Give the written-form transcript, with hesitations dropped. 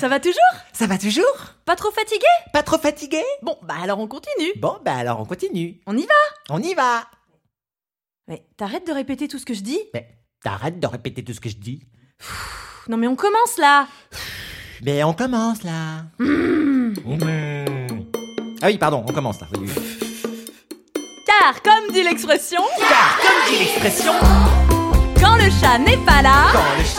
Ça va toujours? Ça va toujours? Pas trop fatigué? Pas trop fatigué? Bon, bah alors on continue. Bon, bah alors on continue. On y va? On y va. Mais t'arrêtes de répéter tout ce que je dis? Mais t'arrêtes de répéter tout ce que je dis. Non mais on commence là. Mais on commence là. Ah oui, pardon, on commence là. Oui. Car comme dit l'expression, Car comme dit l'expression, quand le chat n'est pas là, quand le